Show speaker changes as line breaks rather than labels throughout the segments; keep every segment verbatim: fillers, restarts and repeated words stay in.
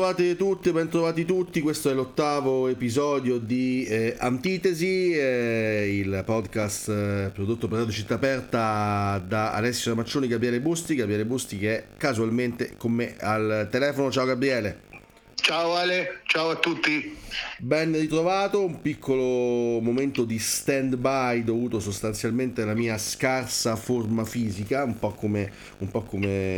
trovate tutti, ben trovati tutti, questo è l'ottavo episodio di eh, Antitesi, eh, il podcast eh, prodotto per Radio Città Aperta da Alessio Ramaccioni, Gabriele Busti, Gabriele Busti che è casualmente con me al telefono. Ciao Gabriele.
Ciao Ale, ciao a tutti.
Ben ritrovato, un piccolo momento di stand-by dovuto sostanzialmente alla mia scarsa forma fisica, un po' come, un po'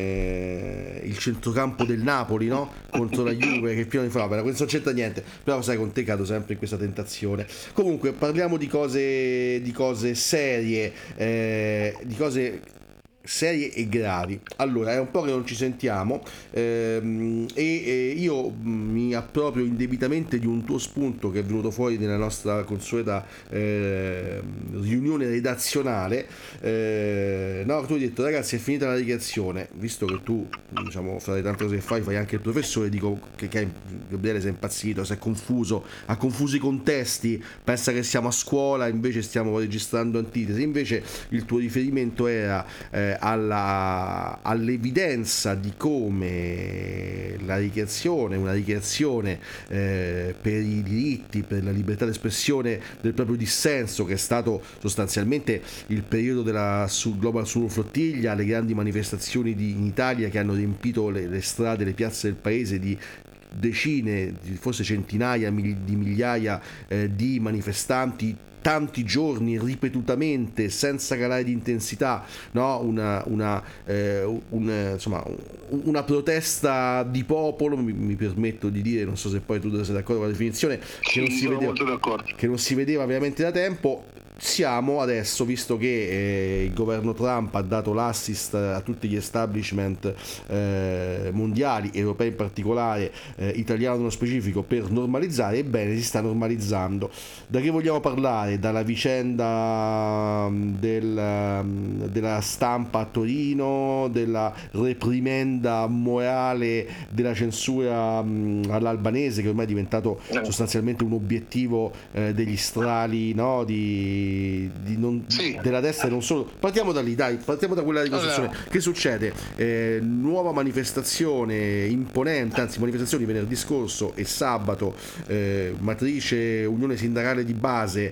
come il centrocampo del Napoli, no? Contro la Juve che piano di fa, questo non c'entra niente, però sai, con te cado sempre in questa tentazione. Comunque parliamo di cose, di cose serie, eh, di cose serie e gravi. Allora, è un po' che non ci sentiamo ehm, e, e io mi approprio indebitamente di un tuo spunto che è venuto fuori nella nostra consueta eh, riunione redazionale. Eh, no, tu hai detto: ragazzi, è finita la ricreazione. Visto che tu, diciamo, fra le tante cose che fai, fai anche il professore, dico che, che Gabriele si è impazzito, si è confuso, ha confuso i contesti, pensa che siamo a scuola, invece stiamo registrando Antitesi. Invece il tuo riferimento era eh, Alla, all'evidenza di come la ricreazione, una ricreazione eh, per i diritti, per la libertà d'espressione del proprio dissenso, che è stato sostanzialmente il periodo della Global Suno Flottiglia, le grandi manifestazioni di, in Italia che hanno riempito le, le strade, le piazze del paese di decine, forse centinaia di migliaia eh, di manifestanti, tanti giorni ripetutamente senza calare di intensità, no? una, una, eh, un, insomma, una protesta di popolo, mi, mi permetto di dire, non so se poi tu sei d'accordo con la definizione, che,
sì,
non si vedeva, che non si vedeva veramente da tempo. Siamo adesso, visto che eh, il governo Trump ha dato l'assist a tutti gli establishment eh, mondiali, europei in particolare, eh, italiano nello specifico, per normalizzare, ebbene si sta normalizzando. Da che vogliamo parlare? Dalla vicenda del, della stampa a Torino, della reprimenda morale della censura mh, all'albanese, che ormai è diventato sostanzialmente un obiettivo eh, degli strali, no? di Di non, sì. della destra e non solo. Partiamo da lì, dai, partiamo da quella ricostruzione. Allora. Che succede? Eh, nuova manifestazione imponente, anzi manifestazioni venerdì scorso e sabato, eh, matrice Unione Sindacale di Base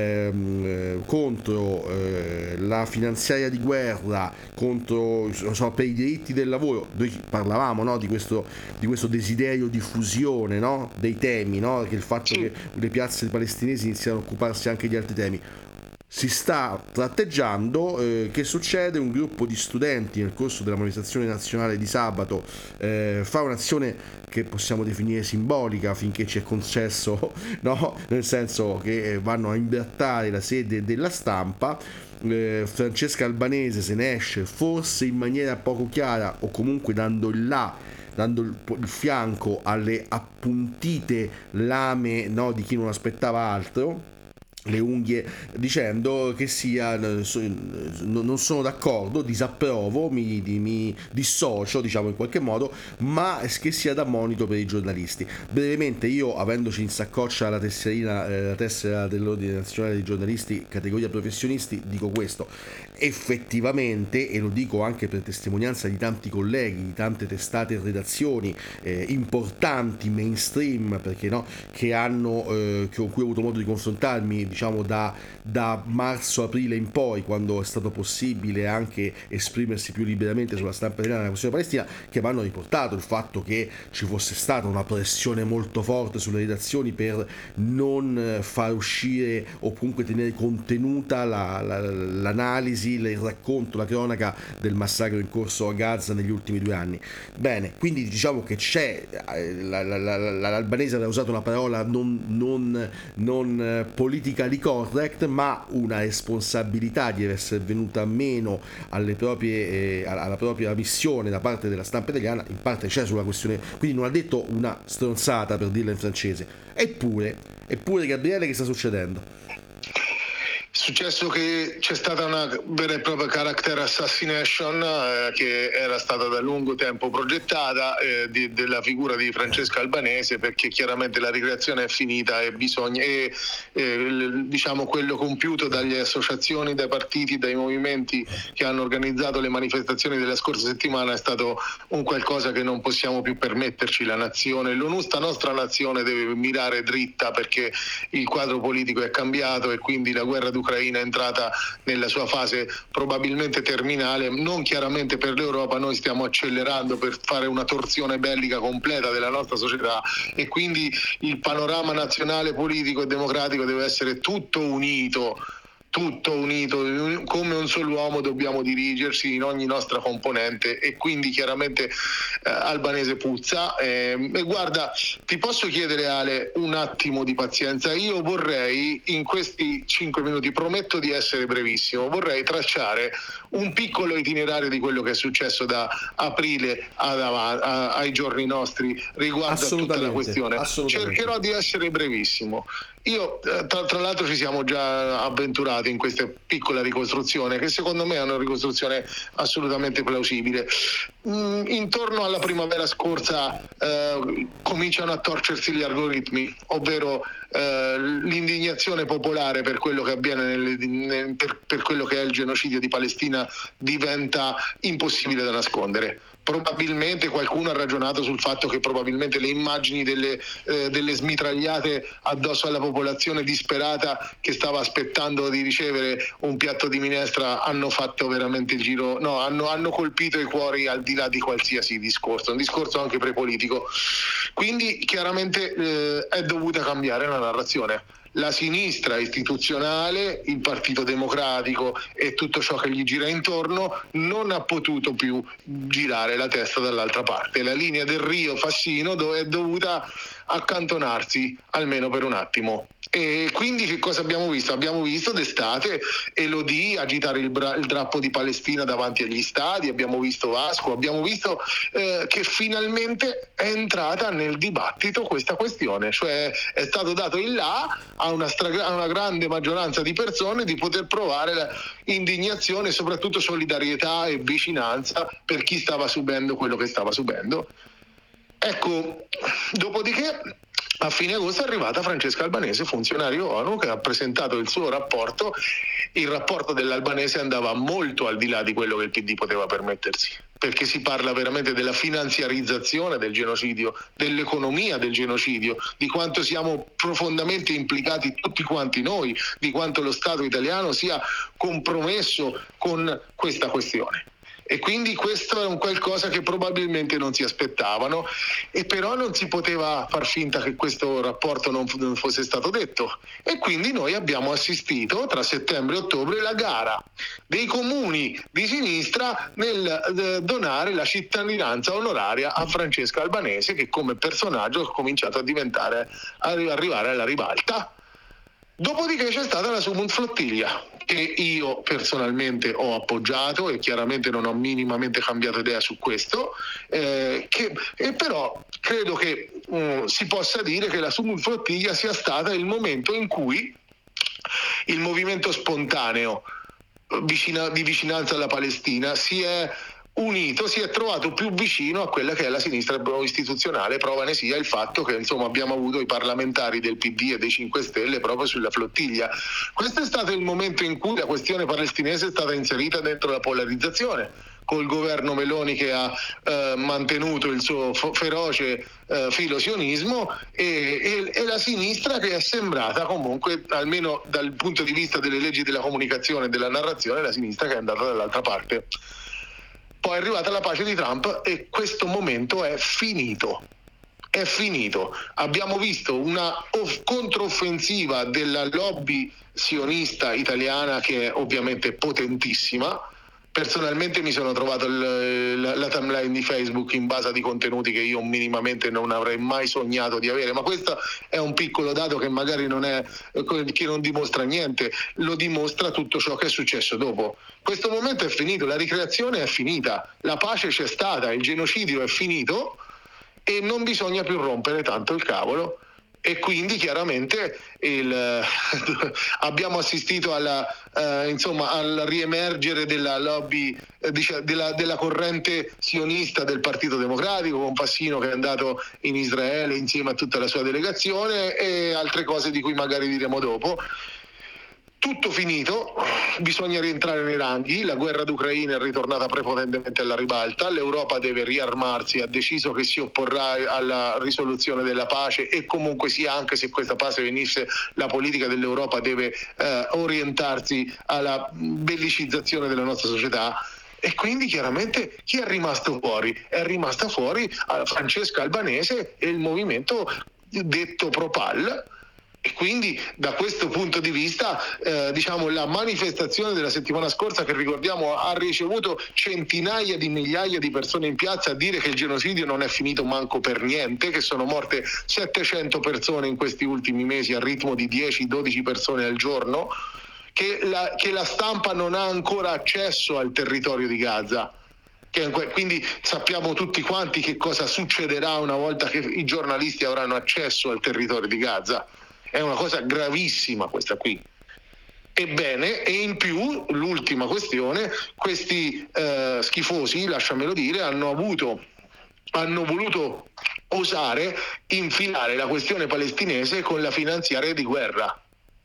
ehm, contro eh, la finanziaria di guerra, contro, insomma, per i diritti del lavoro. Noi parlavamo, no, di questo, di questo desiderio di fusione, no, dei temi, no, che il fatto sì. che le piazze palestinesi iniziano a occuparsi anche di altri temi si sta tratteggiando. Eh, che succede? Un gruppo di studenti nel corso della manifestazione nazionale di sabato eh, fa un'azione che possiamo definire simbolica, finché ci è concesso, no? Nel senso che vanno a imbrattare la sede della stampa. eh, Francesca Albanese se ne esce forse in maniera poco chiara, o comunque dando il là, dando il, il fianco alle appuntite lame, no, di chi non aspettava altro, le unghie, dicendo che sia non sono d'accordo, disapprovo, mi, mi dissocio, diciamo, in qualche modo, ma che sia da monito per i giornalisti. Brevemente, io, avendoci in saccoccia la tesserina, eh, la tessera dell'Ordine Nazionale dei Giornalisti categoria professionisti, dico questo: effettivamente, e lo dico anche per testimonianza di tanti colleghi, di tante testate e redazioni eh, importanti, mainstream, perché no, che hanno eh, con cui ho avuto modo di confrontarmi, diciamo da, da marzo-aprile in poi, quando è stato possibile anche esprimersi più liberamente sulla stampa italiana nella questione palestina, che mi hanno riportato il fatto che ci fosse stata una pressione molto forte sulle redazioni per non far uscire o comunque tenere contenuta la, la, l'analisi, il racconto, la cronaca del massacro in corso a Gaza negli ultimi due anni. Bene, quindi diciamo che c'è la, la, la, l'albanese aveva usato una parola non, non, non politically correct, ma una responsabilità di essere venuta meno alle proprie, eh, alla propria missione da parte della stampa italiana, in parte c'è sulla questione, quindi non ha detto una stronzata, per dirla in francese. Eppure, eppure Gabriele, che sta succedendo?
successo che c'è stata una vera e propria character assassination eh, che era stata da lungo tempo progettata eh, di, della figura di Francesca Albanese, perché chiaramente la ricreazione è finita e bisogna e, e, diciamo quello compiuto dalle associazioni, dai partiti, dai movimenti che hanno organizzato le manifestazioni della scorsa settimana è stato un qualcosa che non possiamo più permetterci. La nazione, l'onusta nostra nazione deve mirare dritta, perché il quadro politico è cambiato e quindi la guerra d'Ucraina è entrata nella sua fase probabilmente terminale, non chiaramente per l'Europa. Noi stiamo accelerando per fare una torsione bellica completa della nostra società e quindi il panorama nazionale politico e democratico deve essere tutto unito. Tutto unito, come un solo uomo dobbiamo dirigersi in ogni nostra componente e quindi chiaramente eh, Albanese puzza. Eh, e guarda, ti posso chiedere, Ale, un attimo di pazienza? Io vorrei, in questi cinque minuti, prometto di essere brevissimo, vorrei tracciare un piccolo itinerario di quello che è successo da aprile ad av- a- ai giorni nostri riguardo a tutta la questione. Cercherò di essere brevissimo. Io, tra, tra l'altro, ci siamo già avventurati in questa piccola ricostruzione, che secondo me è una ricostruzione assolutamente plausibile. Mm, intorno alla primavera scorsa eh, cominciano a torcersi gli algoritmi, ovvero eh, l'indignazione popolare per quello che avviene nelle, nel, per, per quello che è il genocidio di Palestina diventa impossibile da nascondere. Probabilmente qualcuno ha ragionato sul fatto che probabilmente le immagini delle, eh, delle smitragliate addosso alla popolazione disperata che stava aspettando di ricevere un piatto di minestra hanno fatto veramente il giro, no, hanno, hanno colpito i cuori al di là di qualsiasi discorso, un discorso anche prepolitico. Quindi chiaramente eh, è dovuta cambiare la narrazione. La sinistra istituzionale, il Partito Democratico e tutto ciò che gli gira intorno non ha potuto più girare la testa dall'altra parte. La linea del Rio Fassino è dovuta accantonarsi almeno per un attimo. E quindi che cosa abbiamo visto? Abbiamo visto d'estate Elodie agitare il, bra- il drappo di Palestina davanti agli stadi, abbiamo visto Vasco, abbiamo visto eh, che finalmente è entrata nel dibattito questa questione, cioè è stato dato il là a una, stra- a una grande maggioranza di persone di poter provare la indignazione e soprattutto solidarietà e vicinanza per chi stava subendo quello che stava subendo. Ecco, dopodiché a fine agosto è arrivata Francesca Albanese, funzionario ONU, che ha presentato il suo rapporto. Il rapporto dell'Albanese andava molto al di là di quello che il P D poteva permettersi, perché si parla veramente della finanziarizzazione del genocidio, dell'economia del genocidio, di quanto siamo profondamente implicati tutti quanti noi, di quanto lo Stato italiano sia compromesso con questa questione. E quindi questo è un qualcosa che probabilmente non si aspettavano, e però non si poteva far finta che questo rapporto non, f- non fosse stato detto. E quindi noi abbiamo assistito tra settembre e ottobre alla gara dei comuni di sinistra nel eh, donare la cittadinanza onoraria a Francesca Albanese, che come personaggio ha cominciato a diventare, a arrivare alla ribalta. Dopodiché c'è stata la Sumund Flottiglia, che io personalmente ho appoggiato e chiaramente non ho minimamente cambiato idea su questo, eh, che, e però credo che um, si possa dire che la Sumund Flottiglia sia stata il momento in cui il movimento spontaneo vicina, di vicinanza alla Palestina si è unito, si è trovato più vicino a quella che è la sinistra istituzionale. Prova ne sia il fatto che insomma abbiamo avuto i parlamentari del P D e dei cinque Stelle proprio sulla flottiglia. Questo è stato il momento in cui la questione palestinese è stata inserita dentro la polarizzazione, col governo Meloni che ha eh, mantenuto il suo fo- feroce eh, filosionismo e, e, e la sinistra che è sembrata comunque, almeno dal punto di vista delle leggi della comunicazione e della narrazione, la sinistra che è andata dall'altra parte. Poi è arrivata la pace di Trump e questo momento è finito. È finito. Abbiamo visto una off- controffensiva della lobby sionista italiana che è ovviamente potentissima. Personalmente mi sono trovato il, la, la timeline di Facebook invasa di contenuti che io minimamente non avrei mai sognato di avere, ma questo è un piccolo dato che magari non è, che non dimostra niente, lo dimostra tutto ciò che è successo dopo. Questo momento è finito, la ricreazione è finita, la pace c'è stata, il genocidio è finito e non bisogna più rompere tanto il cavolo. e quindi chiaramente il, abbiamo assistito alla, eh, insomma, al riemergere della lobby, eh, dic- della, della corrente sionista del Partito Democratico, con Fassino che è andato in Israele insieme a tutta la sua delegazione e altre cose di cui magari diremo dopo. Tutto finito, bisogna rientrare nei ranghi, la guerra d'Ucraina è ritornata prepotentemente alla ribalta, l'Europa deve riarmarsi, ha deciso che si opporrà alla risoluzione della pace e comunque sia, anche se questa pace venisse, la politica dell'Europa deve eh, orientarsi alla bellicizzazione della nostra società. E quindi chiaramente chi è rimasto fuori? È rimasta fuori Francesca Albanese e il movimento detto Propal. E quindi da questo punto di vista eh, diciamo la manifestazione della settimana scorsa, che ricordiamo ha ricevuto centinaia di migliaia di persone in piazza a dire che il genocidio non è finito manco per niente, che sono morte settecento persone in questi ultimi mesi a ritmo di dieci dodici persone al giorno, che la, che la stampa non ha ancora accesso al territorio di Gaza. Quindi sappiamo tutti quanti che cosa succederà una volta che i giornalisti avranno accesso al territorio di Gaza. È una cosa gravissima questa qui. Ebbene, e in più, l'ultima questione, questi eh, schifosi, lasciamelo dire, hanno avuto, hanno voluto osare infilare la questione palestinese con la finanziaria di guerra.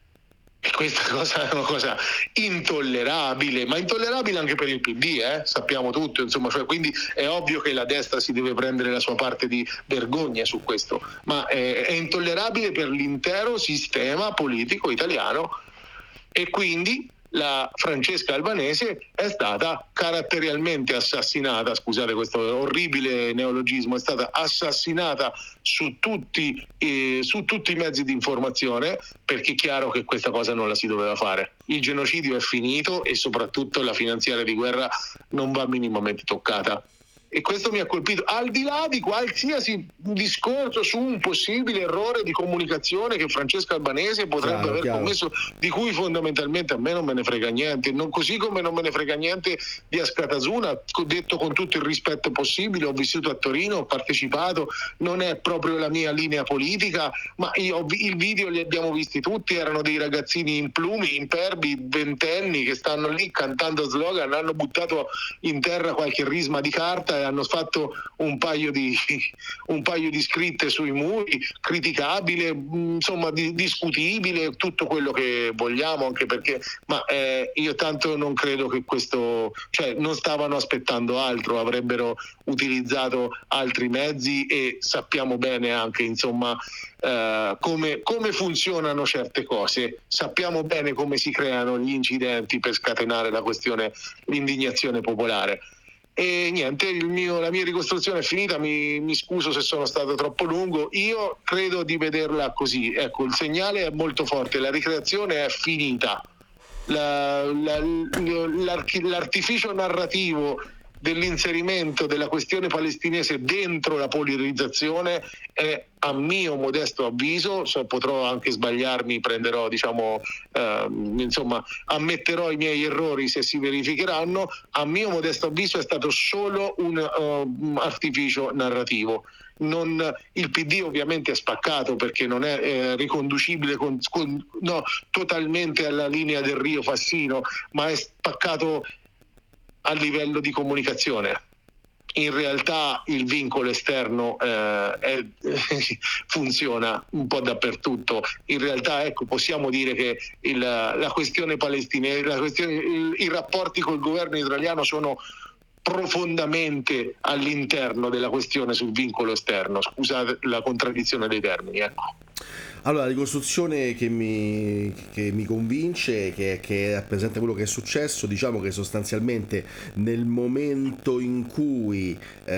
E questa cosa è una cosa intollerabile, ma intollerabile anche per il P D, eh? Sappiamo tutto, insomma, cioè, quindi è ovvio che la destra si deve prendere la sua parte di vergogna su questo, ma è, è intollerabile per l'intero sistema politico italiano. E quindi la Francesca Albanese è stata caratterialmente assassinata, scusate questo orribile neologismo, è stata assassinata su tutti, eh, su tutti i mezzi di informazione, perché è chiaro che questa cosa non la si doveva fare. Il genocidio è finito e soprattutto la finanziaria di guerra non va minimamente toccata. E questo mi ha colpito, al di là di qualsiasi discorso su un possibile errore di comunicazione che Francesca Albanese potrebbe
chiaro,
aver
chiaro.
commesso, di cui fondamentalmente a me non me ne frega niente, non, così come non me ne frega niente di Askatasuna, detto con tutto il rispetto possibile. Ho vissuto a Torino, ho partecipato, non è proprio la mia linea politica, ma io, il video li abbiamo visti tutti, erano dei ragazzini in plumi, imperbi, ventenni, che stanno lì cantando slogan, hanno buttato in terra qualche risma di carta, hanno fatto un paio di un paio di scritte sui muri, criticabile, insomma di, discutibile, tutto quello che vogliamo, anche perché ma eh, io tanto non credo che questo, cioè non stavano aspettando altro, avrebbero utilizzato altri mezzi e sappiamo bene anche insomma Uh, come, come funzionano certe cose, sappiamo bene come si creano gli incidenti per scatenare la questione, l'indignazione popolare. E niente, il mio, la mia ricostruzione è finita, mi, mi scuso se sono stato troppo lungo, io credo di vederla così, ecco, il segnale è molto forte, la ricreazione è finita, la, la, l'artificio narrativo dell'inserimento della questione palestinese dentro la polarizzazione è, a mio modesto avviso, so, potrò anche sbagliarmi, prenderò diciamo eh, insomma ammetterò i miei errori se si verificheranno, a mio modesto avviso è stato solo un uh, artificio narrativo. Non, il P D ovviamente è spaccato perché non è eh, riconducibile con, con, no, totalmente alla linea del Rio Fassino, ma è spaccato a livello di comunicazione. In realtà il vincolo esterno eh, è, funziona un po' dappertutto. In realtà ecco, possiamo dire che il, la questione palestinese, la questione, il, i rapporti col governo israeliano sono profondamente all'interno della questione sul vincolo esterno. Scusate la contraddizione dei termini, ecco.
Allora, la ricostruzione che mi, che mi convince, che, che rappresenta quello che è successo, diciamo che sostanzialmente nel momento in cui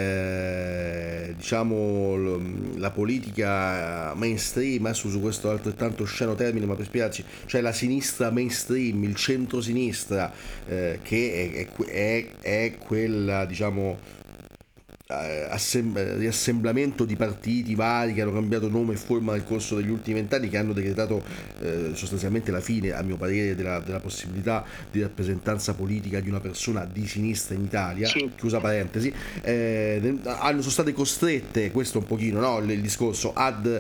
eh, diciamo la politica mainstream, adesso su questo altrettanto osceno termine, ma per spiegarci, cioè la sinistra mainstream, il centro-sinistra, eh, che è, è, è quella, diciamo, assem- riassemblamento di partiti vari che hanno cambiato nome e forma nel corso degli ultimi vent'anni, che hanno decretato eh, sostanzialmente la fine, a mio parere, della, della possibilità di rappresentanza politica di una persona di sinistra in Italia, sì. Chiusa parentesi, eh, hanno, sono state costrette, questo un pochino, no, il, il discorso, ad,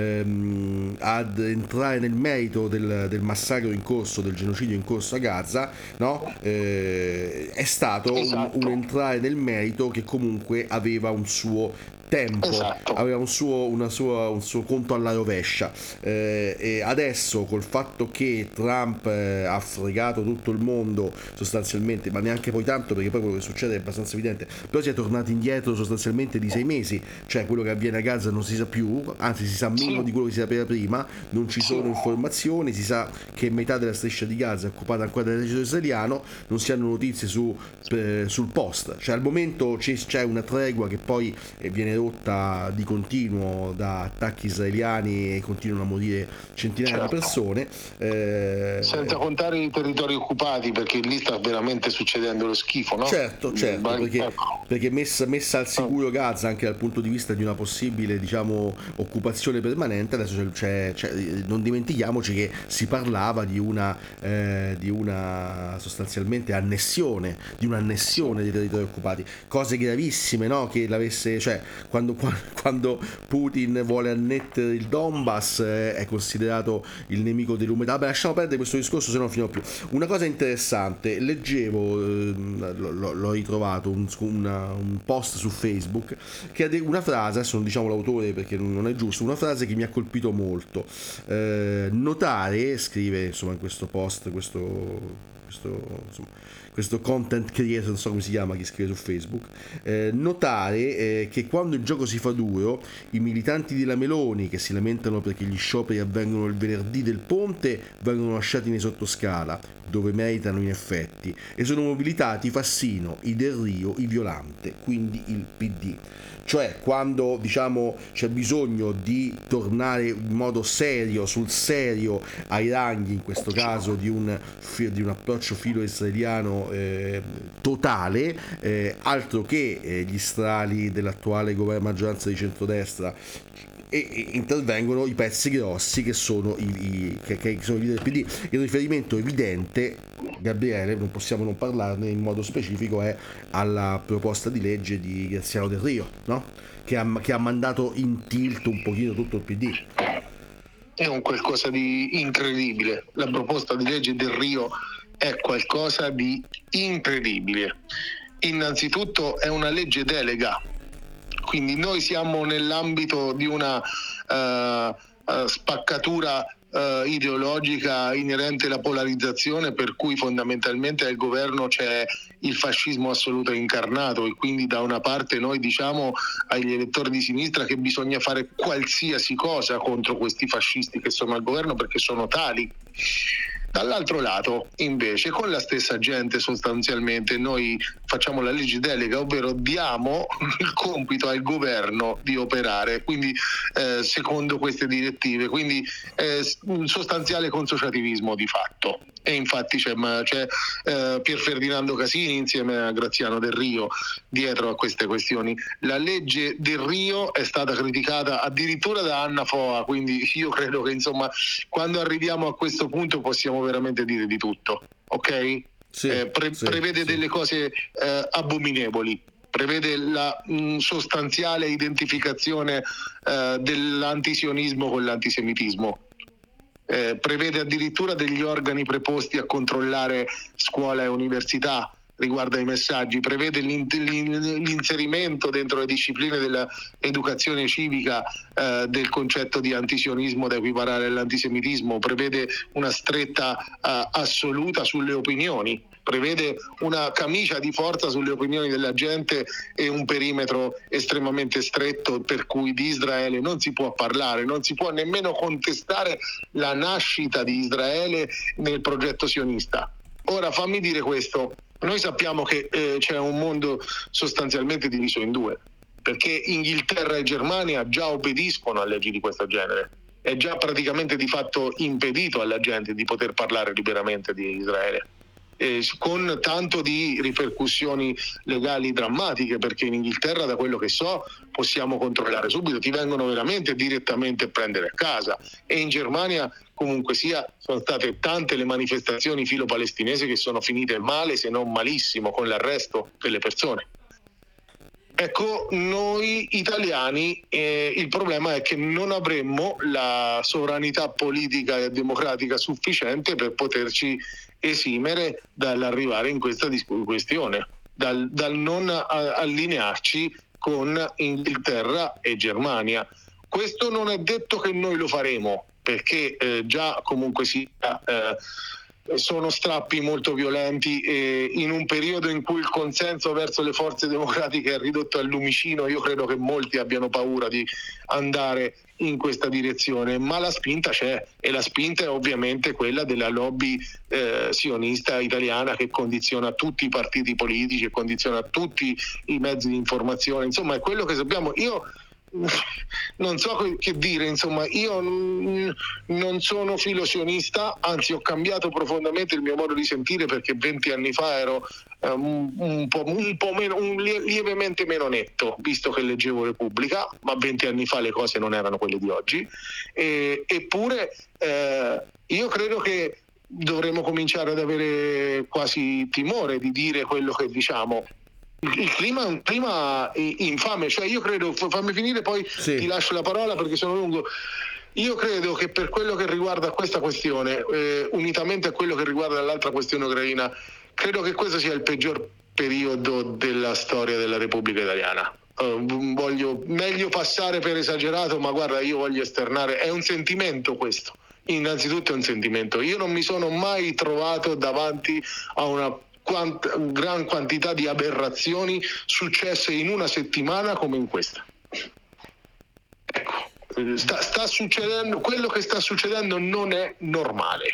ehm, ad entrare nel merito del, del massacro in corso, del genocidio in corso a Gaza, no? Eh, è stato esatto. un, un entrare nel merito che comunque aveva un suo tempo, esatto. aveva un suo, una sua, un suo conto alla rovescia, eh, e adesso col fatto che Trump eh, ha fregato tutto il mondo sostanzialmente, ma neanche poi tanto, perché poi quello che succede è abbastanza evidente, però si è tornati indietro sostanzialmente di sei mesi, cioè quello che avviene a Gaza non si sa più, anzi si sa meno sì. di quello che si sapeva prima, non ci sono informazioni, si sa che metà della striscia di Gaza è occupata ancora dall'esercito israeliano, non si hanno notizie su, eh, sul post, cioè al momento c'è, c'è una tregua che poi eh, viene rotta di continuo da attacchi israeliani e continuano a morire centinaia certo. di persone, eh...
senza contare i territori occupati, perché lì sta veramente succedendo lo schifo, no?
Certo, certo, perché, perché messa, messa al sicuro Gaza anche dal punto di vista di una possibile, diciamo, occupazione permanente, adesso c'è, c'è, non dimentichiamoci che si parlava di una eh, di una sostanzialmente annessione, di un'annessione dei territori occupati, cose gravissime, no? Che l'avesse, cioè Quando, quando Putin vuole annettere il Donbass eh, è considerato il nemico dell'umanità. Vabbè, lasciamo perdere questo discorso, se no non finiamo più. Una cosa interessante, leggevo, eh, l- l'ho ritrovato, un, una, un post su Facebook che ha una frase, adesso non diciamo l'autore perché non è giusto, una frase che mi ha colpito molto. Eh, notare, scrive insomma in questo post, questo... questo insomma, questo content creator, non so come si chiama, chi scrive su Facebook, eh, notare eh, che quando il gioco si fa duro, i militanti della Meloni, che si lamentano perché gli scioperi avvengono il venerdì del ponte, vengono lasciati nei sottoscala, dove meritano in effetti, e sono mobilitati i Fassino, i Del Rio, i Violante, quindi il P D. Cioè quando, diciamo, c'è bisogno di tornare in modo serio, sul serio, ai ranghi, in questo caso di un, di un approccio filo-israeliano eh, totale, eh, altro che eh, gli strali dell'attuale governo, maggioranza di centrodestra, e, e intervengono i pezzi grossi che sono i, i, che, che sono i leader del P D. Il riferimento evidente, Gabriele, non possiamo non parlarne in modo specifico, è alla proposta di legge di Graziano Del Rio, no? Che ha, che ha mandato in tilt un pochino tutto il P D.
È un qualcosa di incredibile. La proposta di legge Del Rio è qualcosa di incredibile. Innanzitutto è una legge delega, quindi noi siamo nell'ambito di una uh, uh, spaccatura uh, ideologica inerente alla polarizzazione, per cui fondamentalmente al governo c'è il fascismo assoluto incarnato, e quindi da una parte noi diciamo agli elettori di sinistra che bisogna fare qualsiasi cosa contro questi fascisti che sono al governo, perché sono tali. Dall'altro lato, invece, con la stessa gente sostanzialmente noi facciamo la legge delega, ovvero diamo il compito al governo di operare, quindi eh, secondo queste direttive, quindi eh, un sostanziale consociativismo di fatto. E infatti c'è, c'è eh, Pier Ferdinando Casini insieme a Graziano Del Rio dietro a queste questioni. La legge Del Rio è stata criticata addirittura da Anna Foa, quindi io credo che insomma quando arriviamo a questo punto possiamo veramente dire di tutto, ok?
Sì,
eh, pre-
sì,
prevede
sì.
delle cose eh, abominevoli, prevede la mh, sostanziale identificazione eh, dell'antisionismo con l'antisemitismo. Eh, prevede addirittura degli organi preposti a controllare scuola e università riguardo ai messaggi, prevede l'inserimento dentro le discipline dell'educazione civica eh, del concetto di antisionismo da equiparare all'antisemitismo, prevede una stretta eh, assoluta sulle opinioni, prevede una camicia di forza sulle opinioni della gente e un perimetro estremamente stretto per cui di Israele non si può parlare, non si può nemmeno contestare la nascita di Israele nel progetto sionista. Ora fammi dire questo, noi sappiamo che eh, c'è un mondo sostanzialmente diviso in due, perché Inghilterra e Germania già obbediscono a leggi di questo genere, è già praticamente di fatto impedito alla gente di poter parlare liberamente di Israele. eh, con tanto di ripercussioni legali drammatiche, perché in Inghilterra, da quello che so, possiamo controllare subito, ti vengono veramente direttamente a prendere a casa, e in Germania comunque sia sono state tante le manifestazioni filo-palestinesi che sono finite male, se non malissimo, con l'arresto delle persone. Ecco, noi italiani eh, il problema è che non avremmo la sovranità politica e democratica sufficiente per poterci esimere dall'arrivare in questa discu- questione, dal, dal non a- allinearci con Inghilterra e Germania. Questo non è detto che noi lo faremo, perché eh, già comunque sia... Eh, sono strappi molto violenti, e in un periodo in cui il consenso verso le forze democratiche è ridotto al lumicino, io credo che molti abbiano paura di andare in questa direzione, ma la spinta c'è, e la spinta è ovviamente quella della lobby eh, sionista italiana, che condiziona tutti i partiti politici e condiziona tutti i mezzi di informazione. Insomma, è quello che sappiamo. Io non so che dire, insomma, io non sono filosionista, anzi ho cambiato profondamente il mio modo di sentire, perché venti anni fa ero um, un po', un po' meno, un lievemente meno netto, visto che leggevo Repubblica, ma venti anni fa le cose non erano quelle di oggi, e, eppure eh, io credo che dovremmo cominciare ad avere quasi timore di dire quello che diciamo. Il clima è un clima infame, cioè io credo, fammi finire poi sì. Ti lascio la parola perché sono lungo. Io credo che per quello che riguarda questa questione, eh, unitamente a quello che riguarda l'altra questione ucraina, credo che questo sia il peggior periodo della storia della Repubblica Italiana. Uh, voglio meglio passare per esagerato, ma guarda, io voglio esternare, è un sentimento questo, innanzitutto è un sentimento. Io non mi sono mai trovato davanti a una Quant- gran quantità di aberrazioni successe in una settimana come in questa. Ecco, sta, sta succedendo, quello che sta succedendo non è normale.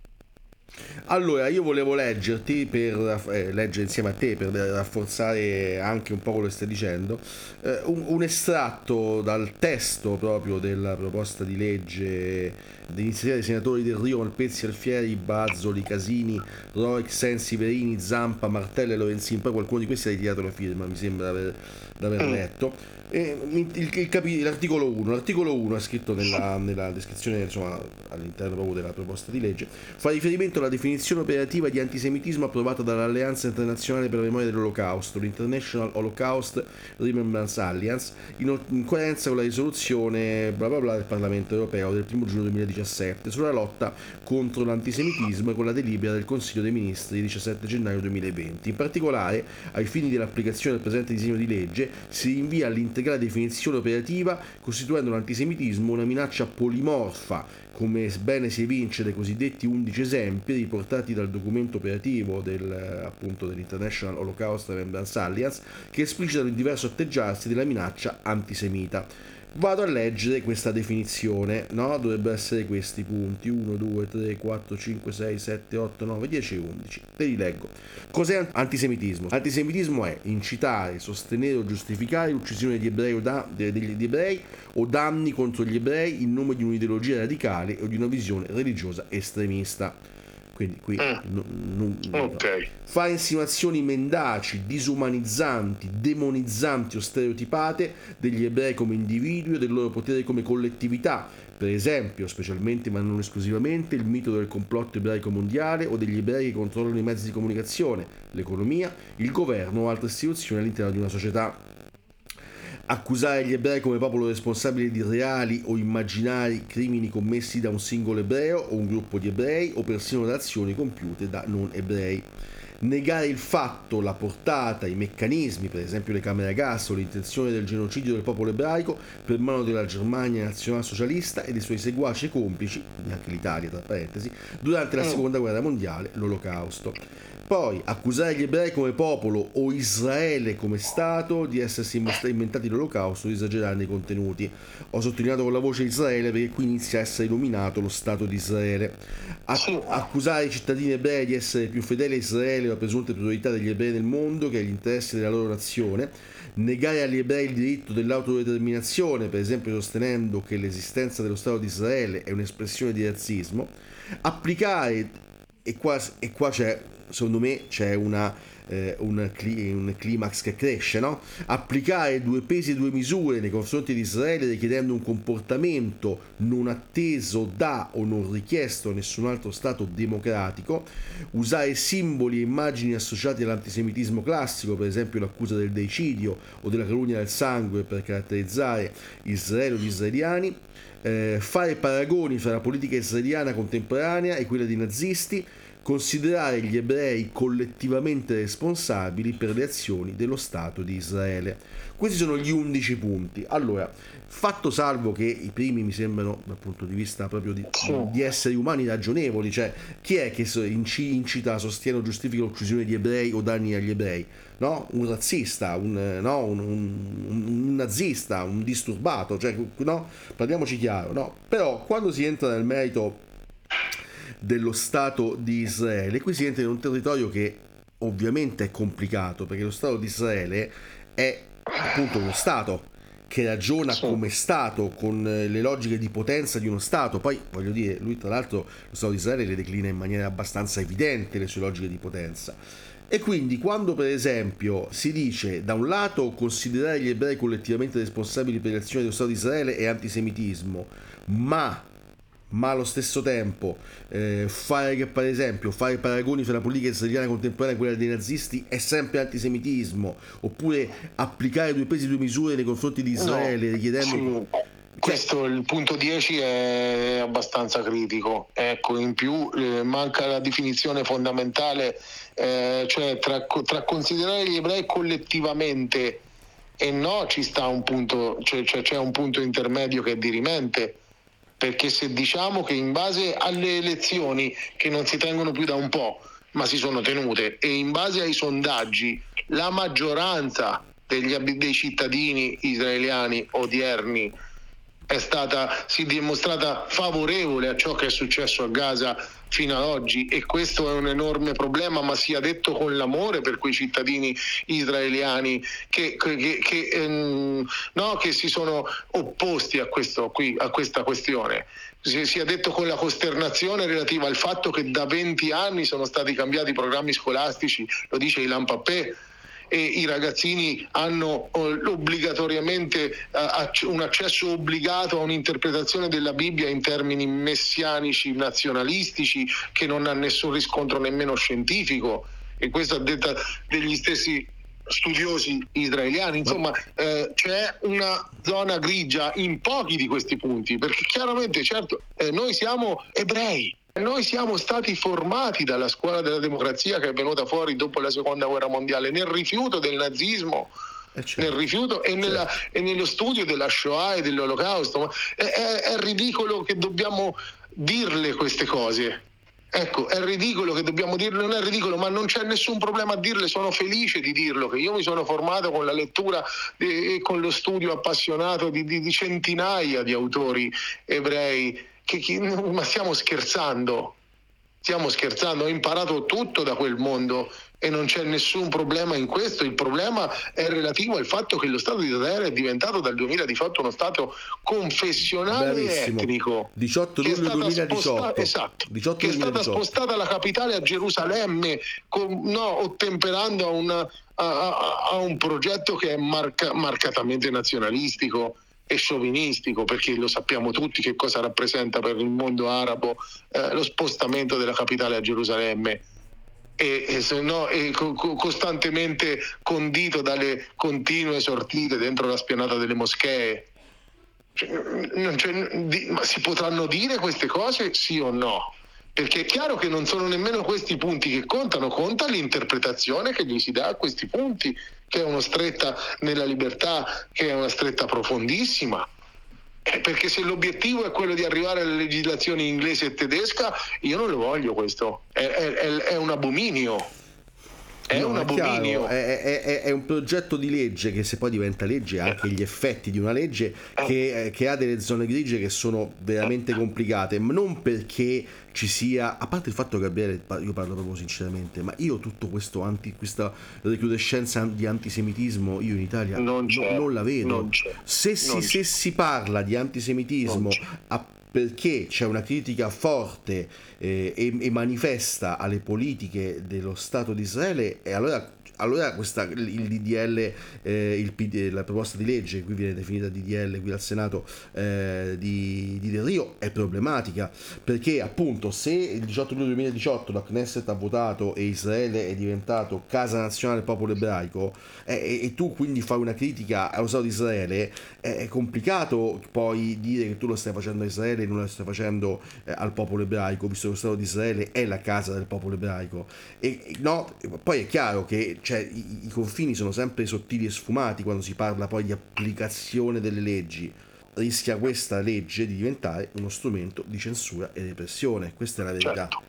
Allora, io volevo leggerti per eh, leggere insieme a te per rafforzare anche un po' quello che stai dicendo, eh, un, un estratto dal testo proprio della proposta di legge d'iniziativa dei senatori Del Rio, Malpezzi, Alfieri, Bazzoli, Casini, Roic, Sensi, Verini, Zampa, Martella e Lorenzin. Poi qualcuno di questi ha ritirato la firma, mi sembra d'aver, d'aver letto. E il, il capi- l'articolo uno l'articolo uno è scritto nella, nella descrizione, insomma, all'interno proprio della proposta di legge, fa riferimento alla definizione operativa di antisemitismo approvata dall'Alleanza Internazionale per la Memoria dell'Olocausto, l'International Holocaust Remembrance Alliance, in, in coerenza con la risoluzione bla bla bla del Parlamento Europeo del primo giugno duemiladiciassette sulla lotta contro l'antisemitismo, e con la delibera del Consiglio dei Ministri del diciassette gennaio duemilaventi. In particolare, ai fini dell'applicazione del presente disegno di legge, si rinvia all'interno integrale definizione operativa, costituendo l'antisemitismo una minaccia polimorfa, come bene si evince dai cosiddetti undici esempi riportati dal documento operativo del, appunto, dell'International Holocaust Remembrance Alliance, che esplicitano il diverso atteggiarsi della minaccia antisemita. Vado a leggere questa definizione, no? Dovrebbero essere questi punti uno, due, tre, quattro, cinque, sei, sette, otto, nove, dieci e undici. Te li leggo. Cos'è antisemitismo? Antisemitismo è incitare, sostenere o giustificare l'uccisione degli ebrei o, da, degli ebrei o danni contro gli ebrei in nome di un'ideologia radicale o di una visione religiosa estremista. Quindi qui
mm.
no, no, no,
okay.
no. Fa insinuazioni mendaci, disumanizzanti, demonizzanti o stereotipate degli ebrei come individui e del loro potere come collettività, per esempio, specialmente ma non esclusivamente, il mito del complotto ebraico mondiale o degli ebrei che controllano i mezzi di comunicazione, l'economia, il governo o altre istituzioni all'interno di una società. Accusare gli ebrei come popolo responsabile di reali o immaginari crimini commessi da un singolo ebreo o un gruppo di ebrei o persino da azioni compiute da non ebrei. Negare il fatto, la portata, i meccanismi, per esempio le camere a gas o l'intenzione del genocidio del popolo ebraico per mano della Germania nazionalsocialista e dei suoi seguaci e complici, anche l'Italia tra parentesi, durante la seconda guerra mondiale, l'Olocausto. Poi accusare gli ebrei come popolo o Israele come Stato di essersi inventati l'Olocausto, di esagerare nei contenuti. Ho sottolineato con la voce Israele perché qui inizia a essere nominato lo Stato di Israele. Acc- accusare i cittadini ebrei di essere più fedeli a Israele o a presunte priorità degli ebrei nel mondo che agli interessi della loro nazione. Negare agli ebrei il diritto dell'autodeterminazione, per esempio sostenendo che l'esistenza dello Stato di Israele è un'espressione di razzismo. Applicare, e qua, e qua c'è secondo me c'è una Eh, un, cli- un climax che cresce, no? Applicare due pesi e due misure nei confronti di Israele richiedendo un comportamento non atteso da o non richiesto a nessun altro stato democratico, usare simboli e immagini associati all'antisemitismo classico, per esempio l'accusa del deicidio o della calunnia del sangue per caratterizzare Israele o gli israeliani, eh, fare paragoni fra la politica israeliana contemporanea e quella dei nazisti, considerare gli ebrei collettivamente responsabili per le azioni dello Stato di Israele. Questi sono gli undici punti. Allora, fatto salvo che i primi mi sembrano dal punto di vista proprio di, di esseri umani ragionevoli, cioè chi è che incita, sostiene o giustifica l'uccisione di ebrei o danni agli ebrei? No? Un razzista, un, no? un, un, un nazista, un disturbato, cioè, no? Parliamoci chiaro, no? Però quando si entra nel merito dello Stato di Israele, qui si entra in un territorio che ovviamente è complicato, perché lo Stato di Israele è appunto uno Stato che ragiona come Stato con le logiche di potenza di uno Stato. Poi voglio dire, lui tra l'altro lo Stato di Israele le declina in maniera abbastanza evidente le sue logiche di potenza. E quindi quando per esempio si dice da un lato considerare gli ebrei collettivamente responsabili per le azioni dello Stato di Israele è antisemitismo, ma ma allo stesso tempo eh, fare che per esempio fare paragoni fra la politica israeliana contemporanea e quella dei nazisti è sempre antisemitismo, oppure applicare due pesi e due misure nei confronti di Israele, no, richiedendo
sì. Questo, il punto dieci è abbastanza critico, ecco, in più eh, manca la definizione fondamentale, eh, cioè tra, tra considerare gli ebrei collettivamente e no ci sta un punto, cioè, cioè c'è un punto intermedio che è dirimente, perché se diciamo che in base alle elezioni che non si tengono più da un po' ma si sono tenute e in base ai sondaggi la maggioranza degli, dei cittadini israeliani odierni è stata, si è dimostrata favorevole a ciò che è successo a Gaza fino ad oggi, e questo è un enorme problema, ma sia detto con l'amore per quei cittadini israeliani che, che, che, ehm, no, che si sono opposti a, questo, qui, a questa questione. Si, sia detto con la costernazione relativa al fatto che da venti anni sono stati cambiati i programmi scolastici, lo dice Ilan Pappé, e i ragazzini hanno obbligatoriamente uh, un accesso obbligato a un'interpretazione della Bibbia in termini messianici nazionalistici che non ha nessun riscontro nemmeno scientifico, e questo a detta degli stessi studiosi israeliani. Insomma, eh, c'è una zona grigia in pochi di questi punti, perché chiaramente, certo, eh, noi siamo ebrei. Noi siamo stati formati dalla scuola della democrazia che è venuta fuori dopo la seconda guerra mondiale, nel rifiuto del nazismo, certo. nel rifiuto e, nella, certo. e nello studio della Shoah e dell'Olocausto. Ma è, è, è ridicolo che dobbiamo dirle queste cose. Ecco, è ridicolo che dobbiamo dirle, non è ridicolo, ma non c'è nessun problema a dirle, sono felice di dirlo, che io mi sono formato con la lettura e con lo studio appassionato di, di, di centinaia di autori ebrei. Che, che, ma stiamo scherzando, stiamo scherzando, ho imparato tutto da quel mondo e non c'è nessun problema in questo. Il problema è relativo al fatto che lo Stato di Israele è diventato dal duemila diciotto uno Stato confessionale
Bravissimo.
e etnico.
diciotto luglio duemiladiciotto.
Spostata, esatto,
diciotto
che è stata spostata la capitale a Gerusalemme, con, no, ottemperando a, una, a, a, a un progetto che è marca, marcatamente nazionalistico e sciovinistico, perché lo sappiamo tutti che cosa rappresenta per il mondo arabo eh, lo spostamento della capitale a Gerusalemme, e, e, se no, e co- costantemente condito dalle continue sortite dentro la spianata delle moschee. Cioè, non c'è, di, ma si potranno dire queste cose, sì o no? Perché è chiaro che non sono nemmeno questi punti che contano, conta l'interpretazione che gli si dà a questi punti, che è una stretta nella libertà, che è una stretta profondissima. Eh, perché se l'obiettivo è quello di arrivare alle legislazioni inglese e tedesca, io non lo voglio questo, è, è, è un abominio. È no, un abominio.
È, è, è, è un progetto di legge che se poi diventa legge ha anche gli effetti di una legge che, che ha delle zone grigie che sono veramente complicate, ma non perché ci sia, a parte il fatto, Gabriele, io parlo proprio sinceramente, ma io tutto questo anti, questa recrudescenza di antisemitismo io in Italia non, no, non la vedo.
Non
se, si,
non
se si parla di antisemitismo a perché c'è una critica forte eh, e, e manifesta alle politiche dello Stato di Israele, e allora allora questa, il D D L, eh, il P D, la proposta di legge, qui viene definita D D L qui al Senato, eh, di, di Del Rio, è problematica, perché appunto se il diciotto luglio duemiladiciotto la Knesset ha votato e Israele è diventato casa nazionale del popolo ebraico, eh, e, e tu quindi fai una critica allo Stato di Israele, eh, è complicato poi dire che tu lo stai facendo a Israele e non lo stai facendo eh, al popolo ebraico, visto che lo Stato di Israele è la casa del popolo ebraico. E, no, poi è chiaro che cioè, i, i confini sono sempre sottili e sfumati quando si parla poi di applicazione delle leggi. Rischia questa legge di diventare uno strumento di censura e repressione, questa è la verità.
Certo.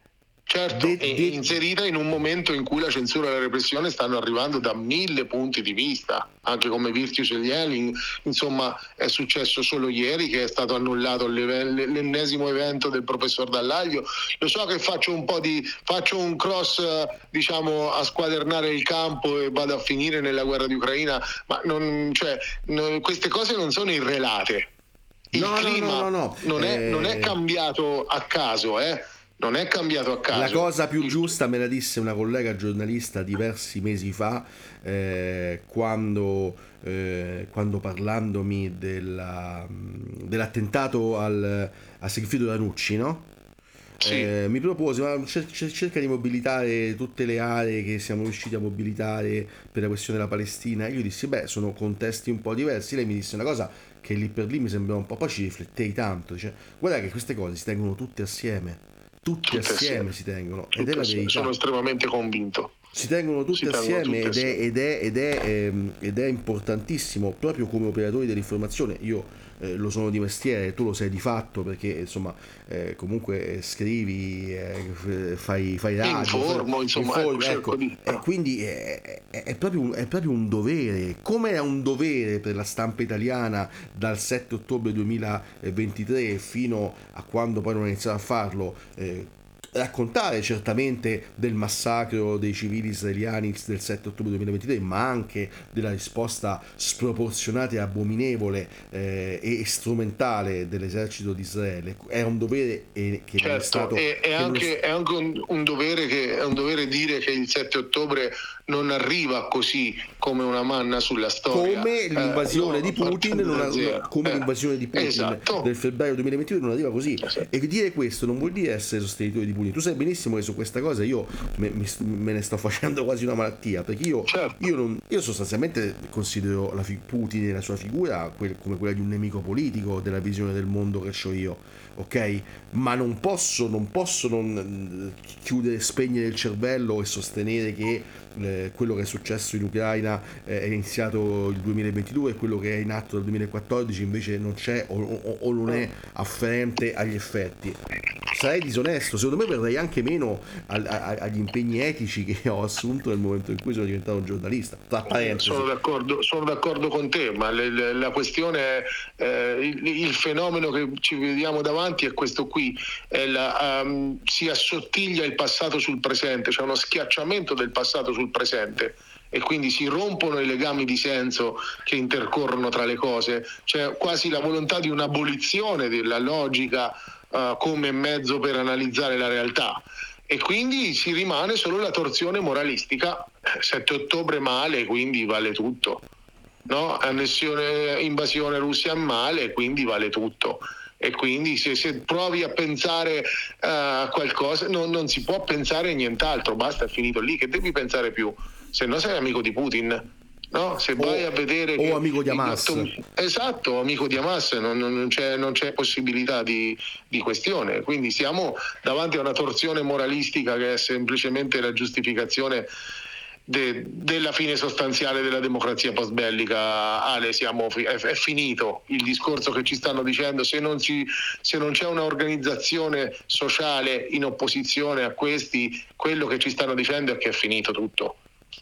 Certo,
De-
è
de-
inserita in un momento in cui la censura e la repressione stanno arrivando da mille punti di vista, anche come Virtue Celieli, insomma è successo solo ieri che è stato annullato l'ennesimo evento del professor Dallaglio. Lo so che faccio un po' di faccio un cross, diciamo, a squadernare il campo e vado a finire nella guerra di Ucraina, ma non, cioè, non, queste cose non sono irrelate. Il
no,
clima
no, no, no, no.
Non, è,
Eh...
non è cambiato a caso, eh. Non è cambiato a caso.
La cosa più giusta me la disse una collega giornalista diversi mesi fa, eh, quando, eh, quando parlandomi della, dell'attentato al, a Sigfrido Ranucci, no?
Sì.
Eh, mi propose, ma cerca di mobilitare tutte le aree che siamo riusciti a mobilitare per la questione della Palestina. Io dissi, beh, sono contesti un po' diversi. Lei mi disse una cosa che lì per lì mi sembrava un po', poi ci riflettei tanto, dice, guarda che queste cose si tengono tutte assieme. Tutti, tutti assieme, assieme si tengono,
tutte
ed è la
assieme.
verità.
Sono estremamente convinto.
Si tengono tutti
si
assieme,
tengono tutti
ed,
assieme.
È, ed, è, ed, è, ehm, ed è importantissimo, proprio come operatori dell'informazione. Io eh, lo sono di mestiere, tu lo sei di fatto, perché insomma eh, comunque scrivi, eh, fai, fai radio,
informo,
fai,
insomma,
informi,
ecco,
ecco,
di...
e quindi è, è, è, proprio un, è proprio un dovere, come è un dovere per la stampa italiana dal sette ottobre duemilaventitré fino a quando poi non ha iniziato a farlo, eh, raccontare certamente del massacro dei civili israeliani del sette ottobre duemilaventitré, ma anche della risposta sproporzionata e abominevole eh, e strumentale dell'esercito di Israele. È un dovere eh, che
certo,
non è stato...
è, è anche, è anche un, un dovere che è un dovere dire che il sette ottobre non arriva così come una manna sulla storia,
come l'invasione
eh,
di Putin non ha, come
eh,
l'invasione di Putin
esatto.
del febbraio duemilaventidue non arriva così,
esatto.
E dire questo non vuol dire essere sostenitori di Putin. Tu sai benissimo che su questa cosa io me, mi, me ne sto facendo quasi una malattia, perché io,
certo.
io, non, io sostanzialmente considero la fi, Putin e la sua figura quel, come quella di un nemico politico della visione del mondo che ho io, ok? Ma non posso, non posso non chiudere, spegnere il cervello e sostenere che Eh, quello che è successo in Ucraina eh, è iniziato il duemilaventidue e quello che è in atto dal duemilaquattordici invece non c'è o, o, o non è afferente agli effetti. Sarei disonesto, secondo me verrei anche meno a, a, agli impegni etici che ho assunto nel momento in cui sono diventato un giornalista. Tra parentesi.
Sono d'accordo, sono d'accordo con te, ma le, le, la questione è eh, il, il fenomeno che ci vediamo davanti è questo qui, è la, um, si assottiglia il passato sul presente, c'è uno schiacciamento del passato sul presente e quindi si rompono i legami di senso che intercorrono tra le cose, c'è quasi la volontà di un'abolizione della logica uh, come mezzo per analizzare la realtà e quindi si rimane solo la torsione moralistica. sette ottobre male, quindi vale tutto, no? Annessione, invasione Russia male, quindi vale tutto. E quindi se, se provi a pensare a uh, qualcosa non, non si può pensare a nient'altro, basta, è finito lì, che devi pensare più, se no sei amico di Putin, no? Se vai
o,
a vedere
o
che
amico di Hamas,
esatto, amico di Hamas, non, non, c'è, non c'è possibilità di, di questione, quindi siamo davanti a una torsione moralistica che è semplicemente la giustificazione De, della fine sostanziale della democrazia postbellica. Ale, siamo, è, è finito il discorso che ci stanno dicendo, se non, ci, se non c'è un'organizzazione sociale in opposizione a questi, quello che ci stanno dicendo è che è finito tutto.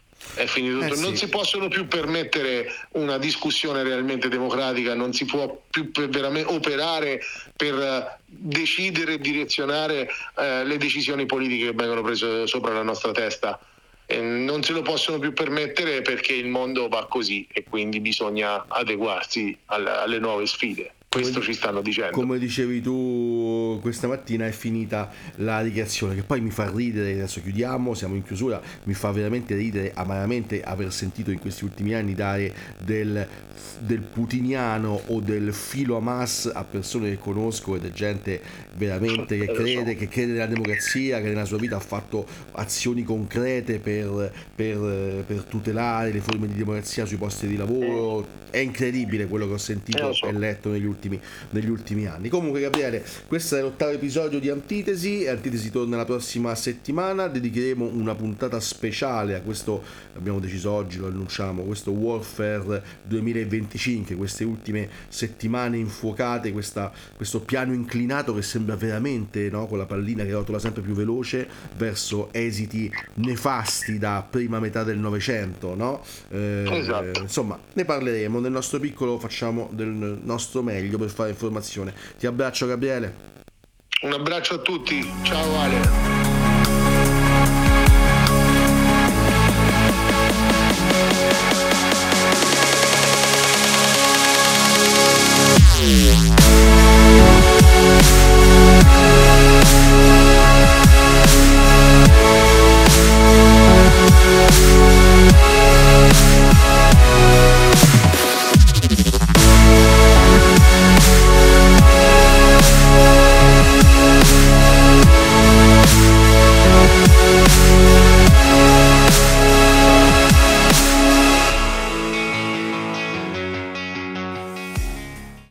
È finito tutto. Eh sì. Non si possono più permettere una discussione realmente democratica, non si può più per veramente operare per decidere e direzionare eh, le decisioni politiche che vengono prese sopra la nostra testa. Eh, non se lo possono più permettere perché il mondo va così e quindi bisogna adeguarsi alla, alle nuove sfide. Questo ci stanno dicendo.
Come dicevi tu, questa mattina è finita la dichiarazione, che poi mi fa ridere, adesso chiudiamo, siamo in chiusura, mi fa veramente ridere amaramente aver sentito in questi ultimi anni dare del, del putiniano o del filo Hamas a persone che conosco, ed è gente veramente che crede, che crede nella democrazia, che nella sua vita ha fatto azioni concrete per, per, per tutelare le forme di democrazia sui posti di lavoro. È incredibile quello che ho sentito e letto negli ultimi, negli ultimi anni. Comunque Gabriele, questo è l'ottavo episodio di Antitesi. Antitesi torna la prossima settimana, dedicheremo una puntata speciale a questo, abbiamo deciso oggi, lo annunciamo, questo Warfare duemilaventicinque, queste ultime settimane infuocate, questa, questo piano inclinato che sembra veramente, no, con la pallina che rotola sempre più veloce verso esiti nefasti da prima metà del Novecento, no? Eh,
esatto.
Insomma, ne parleremo. Nel nostro piccolo facciamo del nostro meglio per fare informazione. Ti abbraccio Gabriele.
Un abbraccio a tutti, ciao Ale.
Yeah.